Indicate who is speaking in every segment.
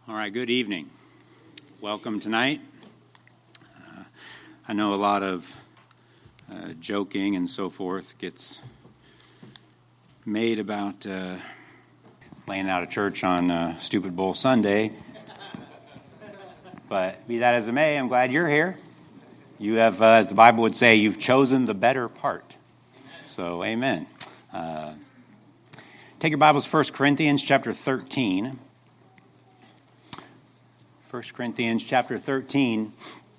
Speaker 1: All right, good evening. Welcome tonight. I know a lot of joking and so forth gets made about laying out of church on Stupid Bowl Sunday. But be that as it may, I'm glad you're here. You have, as the Bible would say, you've chosen the better part. So, amen. Take your Bibles, 1 Corinthians chapter 13. 1 Corinthians chapter 13.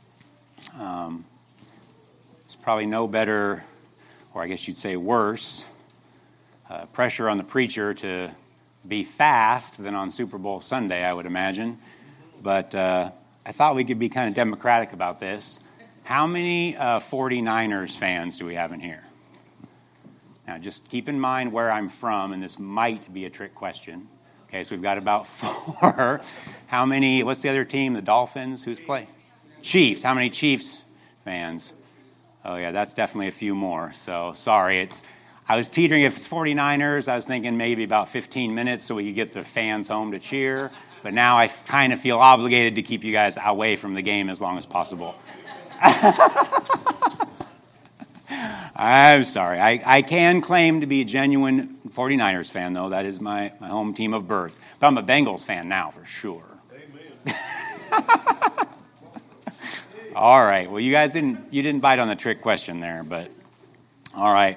Speaker 1: It's probably no better, or I guess you'd say worse, pressure on the preacher to be fast than on Super Bowl Sunday, I would imagine. But I thought we could be kind of democratic about this. How many 49ers fans do we have in here? Now, just keep in mind where I'm from, and this might be a trick question. Okay, so we've got about 4. How many, what's the other team? The Dolphins? Who's playing? Chiefs. How many Chiefs fans? Oh, yeah, that's definitely a few more. So, sorry. I was teetering if it's 49ers. I was thinking maybe about 15 minutes so we could get the fans home to cheer. But now I kind of feel obligated to keep you guys away from the game as long as possible. I'm sorry. I can claim to be a genuine 49ers fan, though. That is my home team of birth. But I'm a Bengals fan now, for sure. Amen. All right. Well, you guys didn't bite on the trick question there, but all right.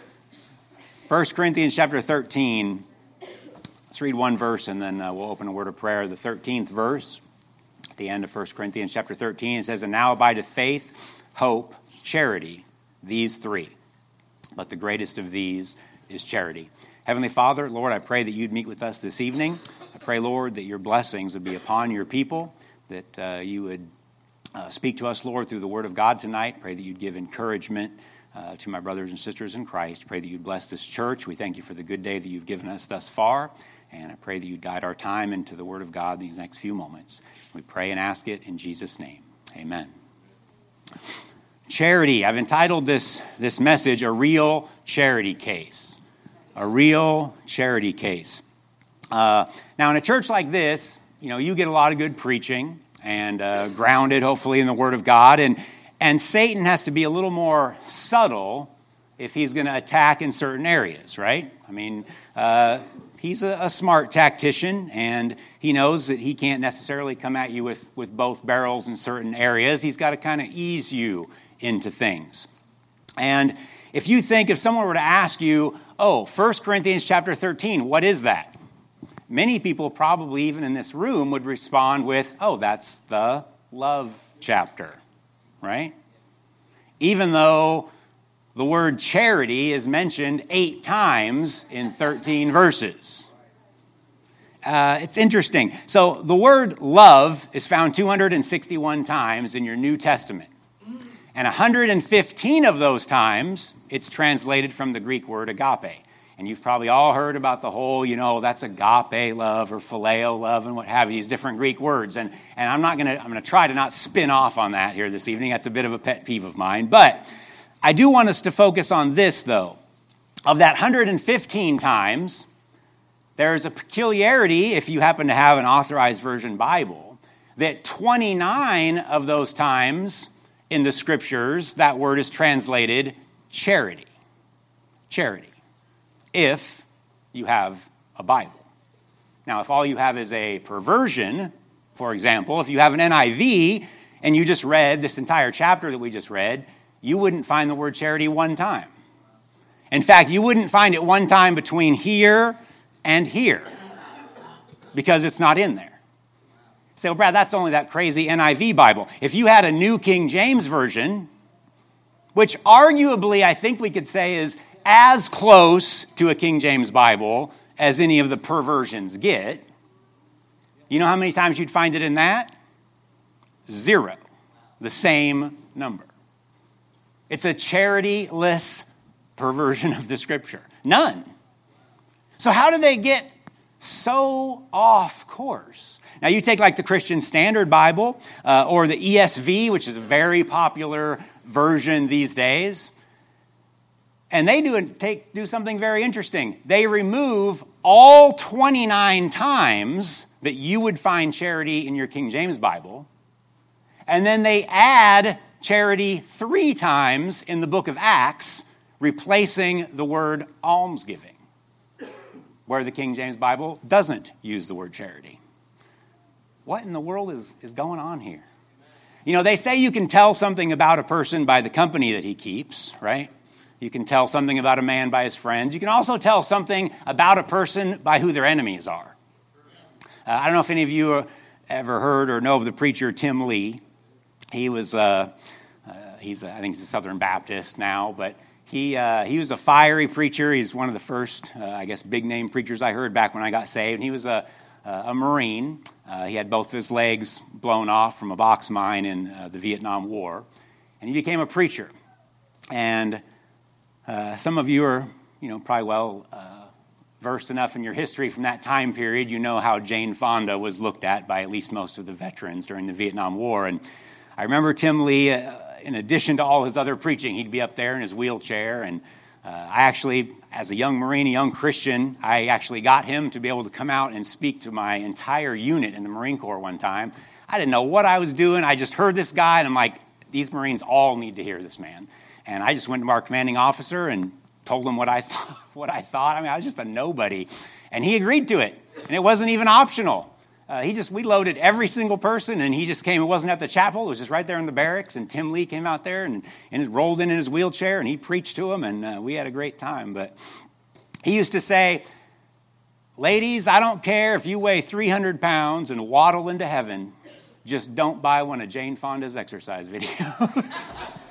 Speaker 1: 1 Corinthians chapter 13. Let's read one verse, and then we'll open a word of prayer. The 13th verse, at the end of 1 Corinthians chapter 13, it says, "And now abideth faith, hope, charity, these three. But the greatest of these is charity." Heavenly Father, Lord, I pray that you'd meet with us this evening. I pray, Lord, that your blessings would be upon your people, that you would speak to us, Lord, through the word of God tonight. Pray that you'd give encouragement to my brothers and sisters in Christ. Pray that you'd bless this church. We thank you for the good day that you've given us thus far. And I pray that you'd guide our time into the word of God these next few moments. We pray and ask it in Jesus' name. Amen. Charity. I've entitled this message, "A Real Charity Case." A real charity case. Now, in a church like this, you get a lot of good preaching and grounded, hopefully, in the Word of God. And Satan has to be a little more subtle if he's going to attack in certain areas, right? I mean, he's a smart tactician, and he knows that he can't necessarily come at you with both barrels in certain areas. He's got to kind of ease you into things. And if someone were to ask you, 1 Corinthians chapter 13, what is that? Many people probably even in this room would respond with, that's the love chapter, right? Even though the word charity is mentioned 8 times in 13 verses. It's interesting. So the word love is found 261 times in your New Testament. And 115 of those times, it's translated from the Greek word agape. And you've probably all heard about the whole, that's agape love or phileo love and what have you, these different Greek words. And I'm going to try to not spin off on that here this evening. That's a bit of a pet peeve of mine. But I do want us to focus on this, though. Of that 115 times, there's a peculiarity, if you happen to have an Authorized Version Bible, that 29 of those times in the Scriptures, that word is translated charity. Charity. If you have a Bible. Now, if all you have is a perversion, for example, if you have an NIV and you just read this entire chapter that we just read, you wouldn't find the word charity one time. In fact, you wouldn't find it one time between here and here because it's not in there. You say, well, Brad, that's only that crazy NIV Bible. If you had a New King James Version, which arguably I think we could say is as close to a King James Bible as any of the perversions get, you know how many times you'd find it in that? 0. The same number. It's a charity-less perversion of the Scripture. None. So how do they get so off course? Now, you take like the Christian Standard Bible or the ESV, which is a very popular version these days. And they do something very interesting. They remove all 29 times that you would find charity in your King James Bible. And then they add charity 3 times in the book of Acts, replacing the word almsgiving, where the King James Bible doesn't use the word charity. What in the world is going on here? You know, they say you can tell something about a person by the company that he keeps, right? You can tell something about a man by his friends. You can also tell something about a person by who their enemies are. I don't know if any of you ever heard or know of the preacher Tim Lee. He was, I think he's a Southern Baptist now, but he was a fiery preacher. He's one of the first, big name preachers I heard back when I got saved. And he was a Marine. He had both of his legs blown off from a box mine in the Vietnam War. And he became a preacher. And some of you are, probably versed enough in your history from that time period. You know how Jane Fonda was looked at by at least most of the veterans during the Vietnam War. And I remember Tim Lee, in addition to all his other preaching, he'd be up there in his wheelchair. And I actually, as a young Marine, a young Christian, I actually got him to be able to come out and speak to my entire unit in the Marine Corps one time. I didn't know what I was doing. I just heard this guy, and I'm like, these Marines all need to hear this man. And I just went to our commanding officer and told him what I thought. I mean, I was just a nobody. And he agreed to it. And it wasn't even optional. We loaded every single person, and he just came. It wasn't at the chapel. It was just right there in the barracks. And Tim Lee came out there and rolled in his wheelchair, and he preached to him, and we had a great time. But he used to say, ladies, I don't care if you weigh 300 pounds and waddle into heaven. Just don't buy one of Jane Fonda's exercise videos.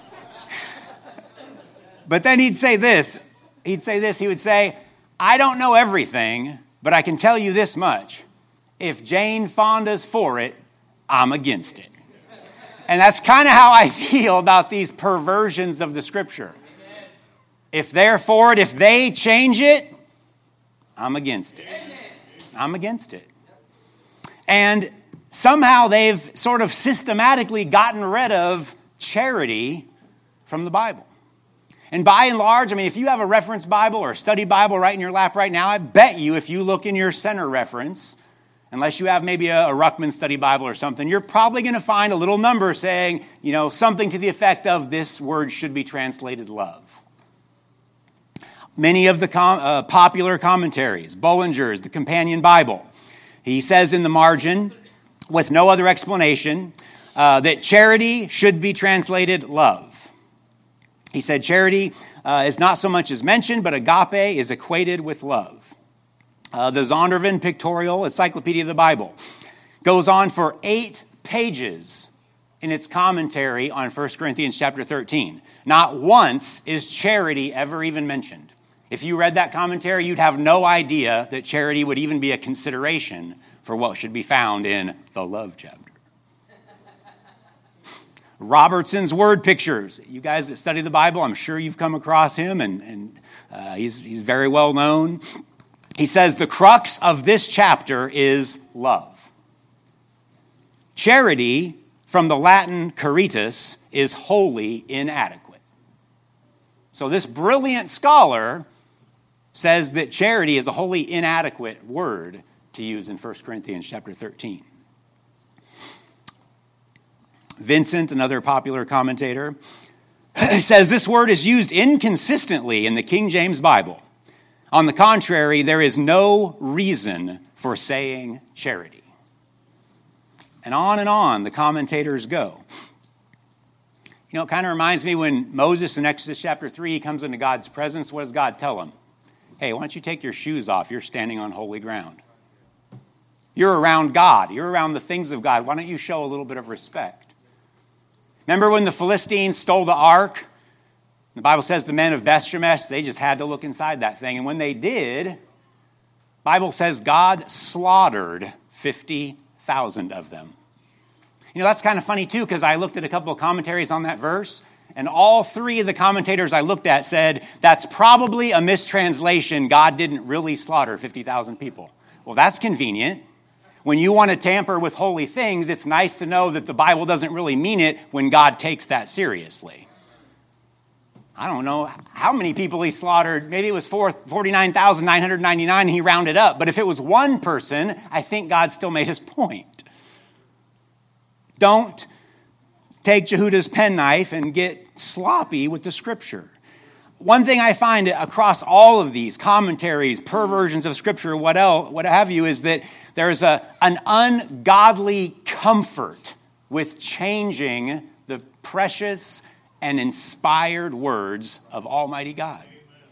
Speaker 1: But then he'd say this. He would say, I don't know everything, but I can tell you this much. If Jane Fonda's for it, I'm against it. And that's kind of how I feel about these perversions of the Scripture. If they're for it, if they change it, I'm against it. I'm against it. And somehow they've sort of systematically gotten rid of charity from the Bible. And by and large, I mean, if you have a reference Bible or a study Bible right in your lap right now, I bet you if you look in your center reference, unless you have maybe a Ruckman study Bible or something, you're probably going to find a little number saying, something to the effect of this word should be translated love. Many of the popular commentaries, Bullinger's, the Companion Bible, he says in the margin, with no other explanation, that charity should be translated love. He said charity is not so much as mentioned, but agape is equated with love. The Zondervan Pictorial Encyclopedia of the Bible goes on for 8 pages in its commentary on 1 Corinthians chapter 13. Not once is charity ever even mentioned. If you read that commentary, you'd have no idea that charity would even be a consideration for what should be found in the love chapter. Robertson's Word Pictures. You guys that study the Bible, I'm sure you've come across him, and he's very well known. He says the crux of this chapter is love. Charity, from the Latin caritas, is wholly inadequate. So this brilliant scholar says that charity is a wholly inadequate word to use in 1 Corinthians chapter 13. Vincent, another popular commentator, says this word is used inconsistently in the King James Bible. On the contrary, there is no reason for saying charity. And on the commentators go. It kind of reminds me when Moses in Exodus chapter 3 comes into God's presence, what does God tell him? Hey, why don't you take your shoes off? You're standing on holy ground. You're around God. You're around the things of God. Why don't you show a little bit of respect? Remember when the Philistines stole the ark? The Bible says the men of Beth-Shemesh, they just had to look inside that thing. And when they did, the Bible says God slaughtered 50,000 of them. That's kind of funny too, because I looked at a couple of commentaries on that verse, and all 3 of the commentators I looked at said, that's probably a mistranslation. God didn't really slaughter 50,000 people. Well, that's convenient. When you want to tamper with holy things, it's nice to know that the Bible doesn't really mean it when God takes that seriously. I don't know how many people he slaughtered. Maybe it was 49,999 and he rounded up. But if it was one person, I think God still made his point. Don't take Jehuda's penknife and get sloppy with the scripture. One thing I find across all of these commentaries, perversions of scripture, what have you, is that there's an ungodly comfort with changing the precious and inspired words of Almighty God.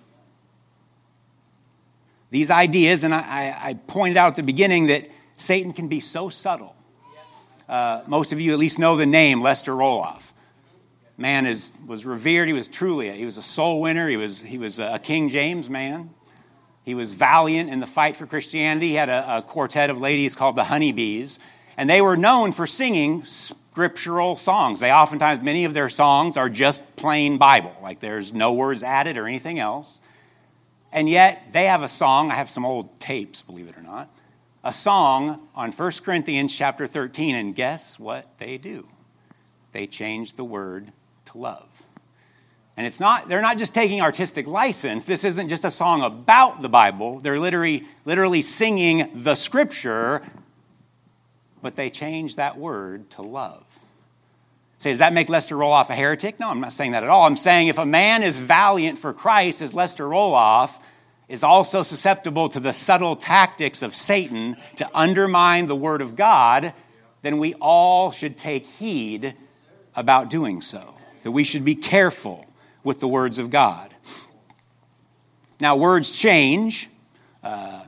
Speaker 1: These ideas, and I pointed out at the beginning that Satan can be so subtle. Most of you at least know the name Lester Roloff. Man was revered. He was a soul winner. He was a King James man. He was valiant in the fight for Christianity. He had a quartet of ladies called the Honeybees, and they were known for singing scriptural songs. Many of their songs are just plain Bible, like there's no words added or anything else. And yet they have a song. I have some old tapes, believe it or not. A song on 1 Corinthians chapter 13, and guess what they do? They change the word to love. And they're not just taking artistic license. This isn't just a song about the Bible. They're literally singing the scripture, but they change that word to love. Say, does that make Lester Roloff a heretic? No, I'm not saying that at all. I'm saying if a man is valiant for Christ as Lester Roloff is also susceptible to the subtle tactics of Satan to undermine the word of God, then we all should take heed about doing so. That we should be careful with the words of God. Now, words change. I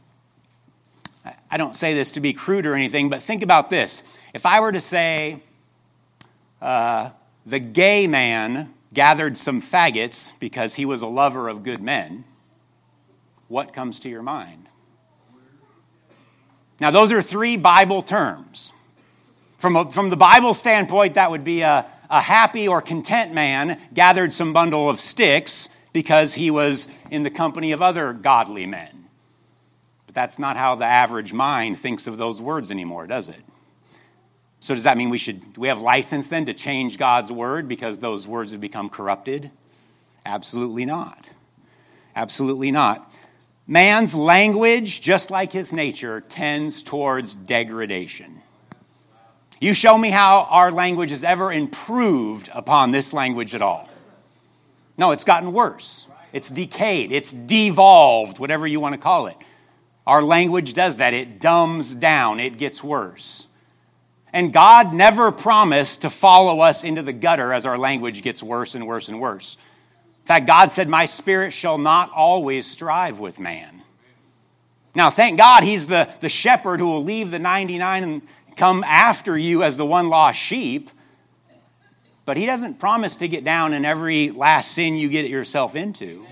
Speaker 1: don't say this to be crude or anything, but think about this. If I were to say, the gay man gathered some faggots because he was a lover of good men, what comes to your mind? Now, those are three Bible terms. From the Bible standpoint, that would be a happy or content man gathered some bundle of sticks because he was in the company of other godly men. But that's not how the average mind thinks of those words anymore, does it? So does that mean do we have license then to change God's word because those words have become corrupted? Absolutely not. Absolutely not. Man's language, just like his nature, tends towards degradation. You show me how our language has ever improved upon this language at all. No, it's gotten worse. It's decayed. It's devolved, whatever you want to call it. Our language does that. It dumbs down. It gets worse. And God never promised to follow us into the gutter as our language gets worse and worse and worse. In fact, God said, my spirit shall not always strive with man. Now, thank God he's the shepherd who will leave the 99 and come after you as the one lost sheep. But he doesn't promise to get down in every last sin you get yourself into.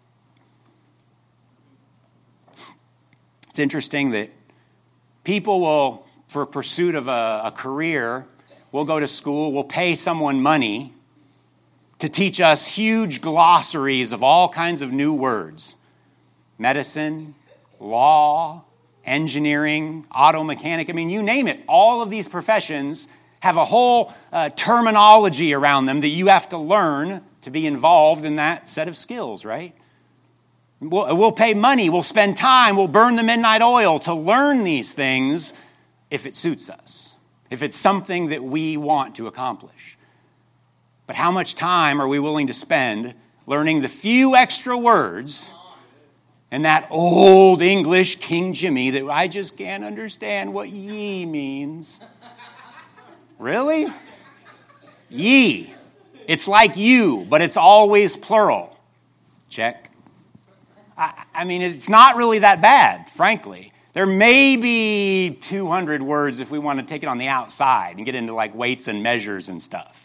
Speaker 1: It's interesting that people will, for pursuit of a career, will go to school, will pay someone money to teach us huge glossaries of all kinds of new words. Medicine, law, engineering, auto mechanic. I mean, you name it. All of these professions have a whole terminology around them that you have to learn to be involved in that set of skills, right? We'll pay money, we'll spend time, we'll burn the midnight oil to learn these things if it suits us, if it's something that we want to accomplish. But how much time are we willing to spend learning the few extra words and that old English King Jimmy that I just can't understand what ye means? Really? Ye. It's like you, but it's always plural. Check. I mean, it's not really that bad, frankly. There may be 200 words if we want to take it on the outside and get into like weights and measures and stuff.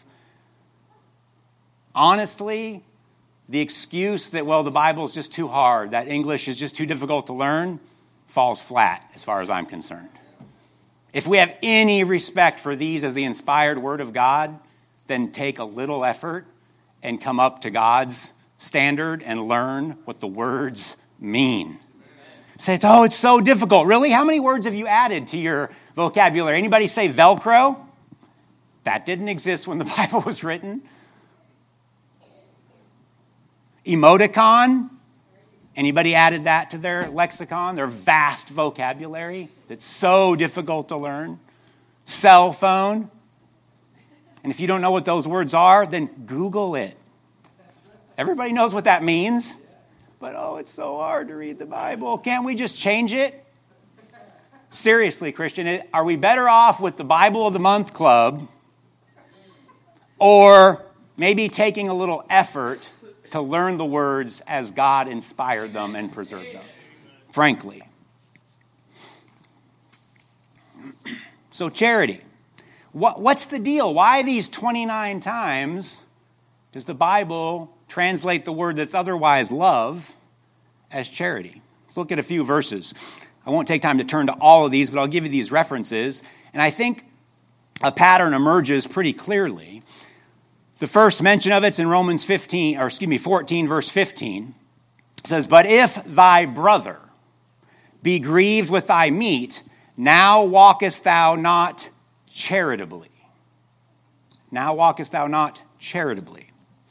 Speaker 1: Honestly, the excuse that, well, the Bible is just too hard, that English is just too difficult to learn, falls flat as far as I'm concerned. If we have any respect for these as the inspired Word of God, then take a little effort and come up to God's standard and learn what the words mean. Say, it's so difficult. Really? How many words have you added to your vocabulary? Anybody say Velcro? That didn't exist when the Bible was written. Emoticon. Anybody added that to their lexicon, their vast vocabulary that's so difficult to learn? Cell phone. And if you don't know what those words are, then Google it. Everybody knows what that means. But it's so hard to read the Bible. Can't we just change it? Seriously, Christian, are we better off with the Bible of the Month Club or maybe taking a little effort to learn the words as God inspired them and preserved them? Frankly. So charity. What's the deal? Why these 29 times does the Bible translate the word that's otherwise love as charity? Let's look at a few verses. I won't take time to turn to all of these, but I'll give you these references. And I think a pattern emerges pretty clearly. The first mention of it's in Romans 14, verse 15. It says, "But if thy brother be grieved with thy meat, now walkest thou not charitably." Now walkest thou not charitably.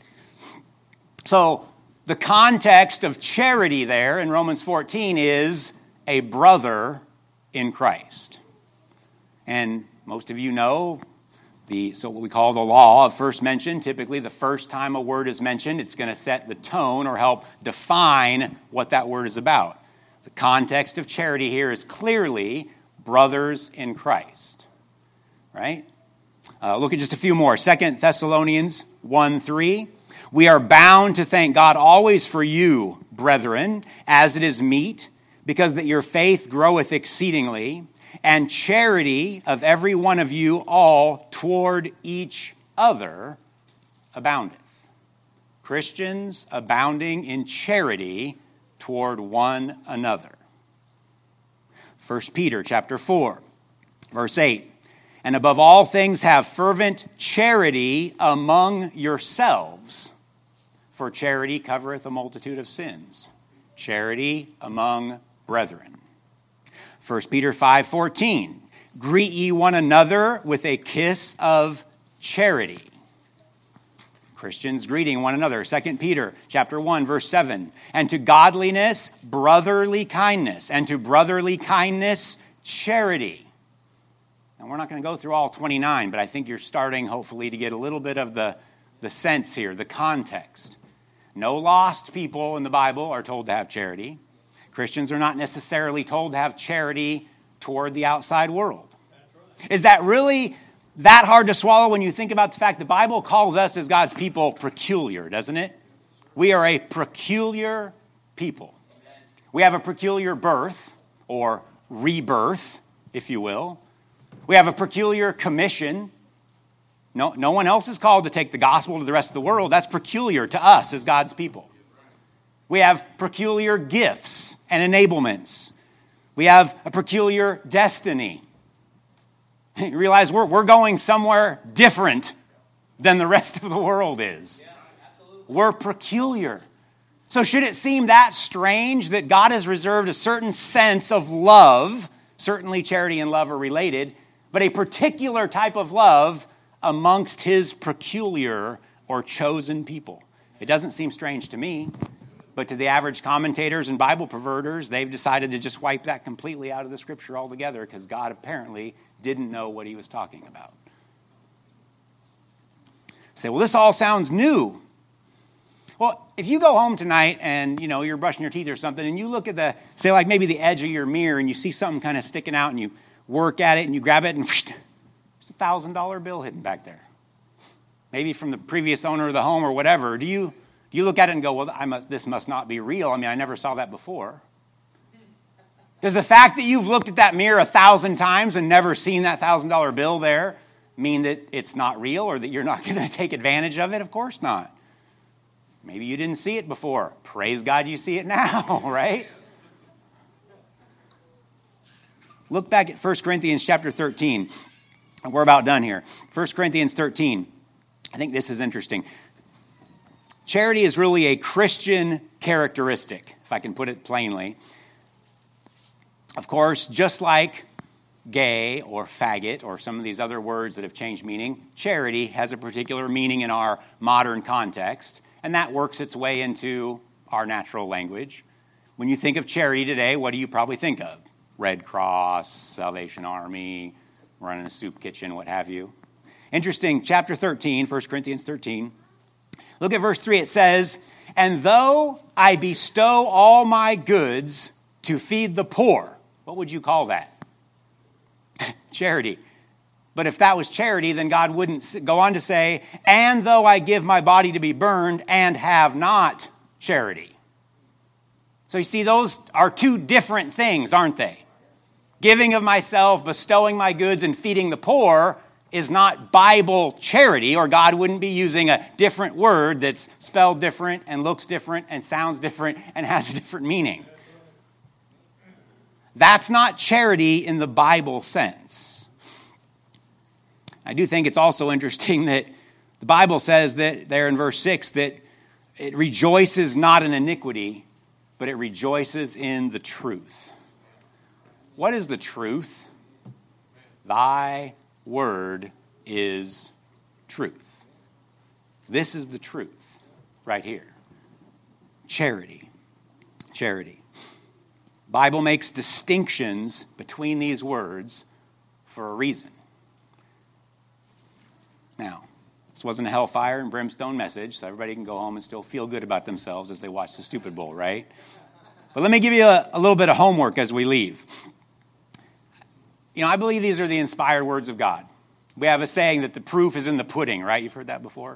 Speaker 1: So the context of charity there in Romans 14 is a brother in Christ. And most of you know what we call the law of first mention. Typically, the first time a word is mentioned, it's going to set the tone or help define what that word is about. The context of charity here is clearly brothers in Christ. Right? Look at just a few more. 2 Thessalonians 1:3. "We are bound to thank God always for you, brethren, as it is meet, because that your faith groweth exceedingly, and charity of every one of you all toward each other aboundeth." Christians abounding in charity toward one another. 1 Peter chapter 4, verse 8. "And above all things have fervent charity among yourselves, for charity covereth a multitude of sins." Charity among brethren. 1 Peter 5:14. "Greet ye one another with a kiss of charity." Christians greeting one another. 2 Peter chapter 1, verse 7. "And to godliness, brotherly kindness. And to brotherly kindness, charity." And we're not going to go through all 29, but I think you're starting, hopefully, to get a little bit of the sense here, the context. No lost people in the Bible are told to have charity. Christians are not necessarily told to have charity toward the outside world. Is that really that hard to swallow when you think about the fact the Bible calls us as God's people peculiar, doesn't it? We are a peculiar people. We have a peculiar birth, or rebirth, if you will. We have a peculiar commission. No one else is called to take the gospel to the rest of the world. That's peculiar to us as God's people. We have peculiar gifts and enablements. We have a peculiar destiny. You realize we're going somewhere different than the rest of the world is. We're peculiar. So should it seem that strange that God has reserved a certain sense of love, certainly charity and love are related, but a particular type of love amongst his peculiar or chosen people? It doesn't seem strange to me. But to the average commentators and Bible perverters, they've decided to just wipe that completely out of the Scripture altogether because God apparently didn't know what he was talking about. Say, well, this all sounds new. Well, if you go home tonight and, you're brushing your teeth or something and you look at maybe the edge of your mirror and you see something kind of sticking out and you work at it and you grab it and there's a $1,000 bill hidden back there. Maybe from the previous owner of the home or whatever. Do you look at it and go, well, this must not be real. I mean, I never saw that before. Does the fact that you've looked at that mirror 1,000 times and never seen that $1,000 bill there mean that it's not real or that you're not going to take advantage of it? Of course not. Maybe you didn't see it before. Praise God you see it now, right? Look back at 1 Corinthians chapter 13. We're about done here. 1 Corinthians 13. I think this is interesting. Charity is really a Christian characteristic, if I can put it plainly. Of course, just like gay or faggot or some of these other words that have changed meaning, charity has a particular meaning in our modern context. And that works its way into our natural language. When you think of charity today, what do you probably think of? Red Cross, Salvation Army, running a soup kitchen, what have you. Interesting, chapter 13, 1 Corinthians 13. Look at verse 3. It says, "And though I bestow all my goods to feed the poor," what would you call that? Charity. But if that was charity, then God wouldn't go on to say, "And though I give my body to be burned and have not charity." So you see, those are two different things, aren't they? Giving of myself, bestowing my goods, and feeding the poor is not Bible charity, or God wouldn't be using a different word that's spelled different and looks different and sounds different and has a different meaning. That's not charity in the Bible sense. I do think it's also interesting that the Bible says that there in verse 6 that it rejoices not in iniquity, but it rejoices in the truth. What is the truth? Thy word is truth. This is the truth right here. Charity. Charity. The Bible makes distinctions between these words for a reason. Now, this wasn't a hellfire and brimstone message, so everybody can go home and still feel good about themselves as they watch the Stupid Bowl, right? But let me give you a little bit of homework as we leave. I believe these are the inspired words of God. We have a saying that the proof is in the pudding, right? You've heard that before?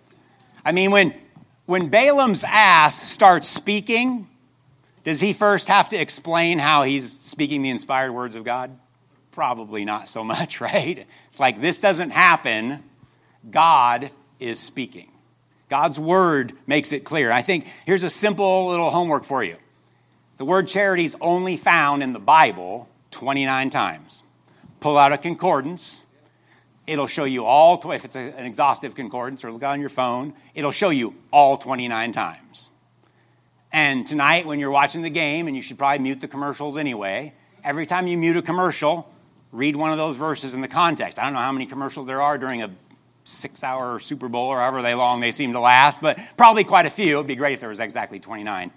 Speaker 1: I mean, when Balaam's ass starts speaking, does he first have to explain how he's speaking the inspired words of God? Probably not so much, right? It's like, this doesn't happen. God is speaking. God's word makes it clear. I think here's a simple little homework for you. The word charity is only found in the Bible 29 times. Pull out a concordance. It'll show you all, if it's an exhaustive concordance, or look on your phone, it'll show you all 29 times. And tonight when you're watching the game, and you should probably mute the commercials anyway, every time you mute a commercial, read one of those verses in the context. I don't know how many commercials there are during a 6-hour Super Bowl or however long they seem to last, but probably quite a few. It would be great if there was exactly 29.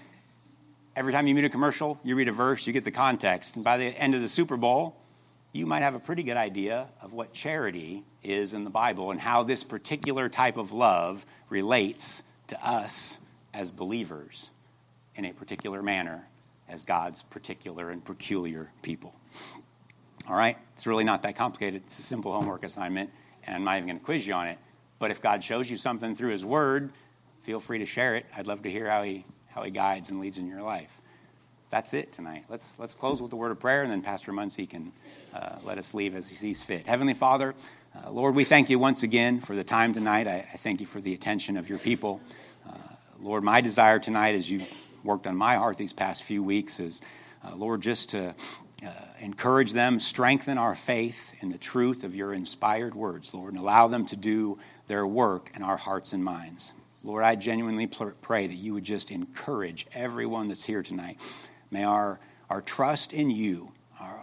Speaker 1: Every time you mute a commercial, you read a verse, you get the context. And by the end of the Super Bowl, you might have a pretty good idea of what charity is in the Bible and how this particular type of love relates to us as believers in a particular manner as God's particular and peculiar people. All right? It's really not that complicated. It's a simple homework assignment, and I'm not even going to quiz you on it. But if God shows you something through his word, feel free to share it. I'd love to hear how he guides and leads in your life. That's it tonight. Let's close with a word of prayer, and then Pastor Muncie can let us leave as he sees fit. Heavenly Father, Lord, we thank you once again for the time tonight. I thank you for the attention of your people. Lord, my desire tonight, as you've worked on my heart these past few weeks, is, Lord, just to encourage them, strengthen our faith in the truth of your inspired words, Lord, and allow them to do their work in our hearts and minds. Lord, I genuinely pray that you would just encourage everyone that's here tonight. May our trust in you,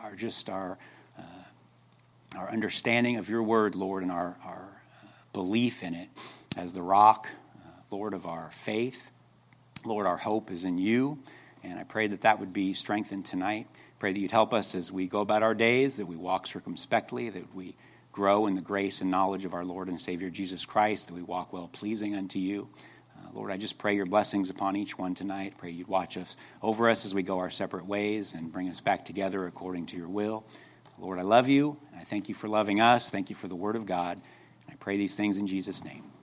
Speaker 1: our understanding of your word, Lord, and our belief in it as the rock, Lord, of our faith. Lord, our hope is in you, and I pray that would be strengthened tonight. Pray that you'd help us as we go about our days, that we walk circumspectly, that we grow in the grace and knowledge of our Lord and Savior Jesus Christ, that we walk well-pleasing unto you. Lord, I just pray your blessings upon each one tonight. Pray you'd watch us over us as we go our separate ways and bring us back together according to your will. Lord, I love you. I thank you for loving us. Thank you for the word of God. I pray these things in Jesus' name.